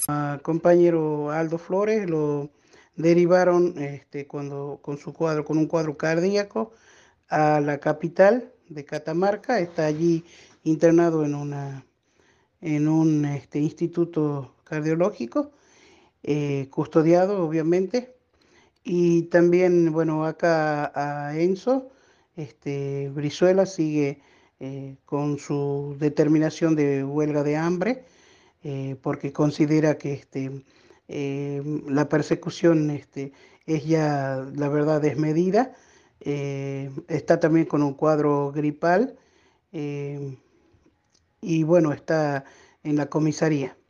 Compañero Aldo Flores lo derivaron cuando con un cuadro cardíaco a la capital de Catamarca. Está allí internado en un instituto cardiológico, custodiado obviamente. Y también, bueno, acá a Enzo, Brizuela sigue con su determinación de huelga de hambre, porque considera que la persecución es ya, la verdad, desmedida. Está también con un cuadro gripal, eh, y bueno, está en la comisaría.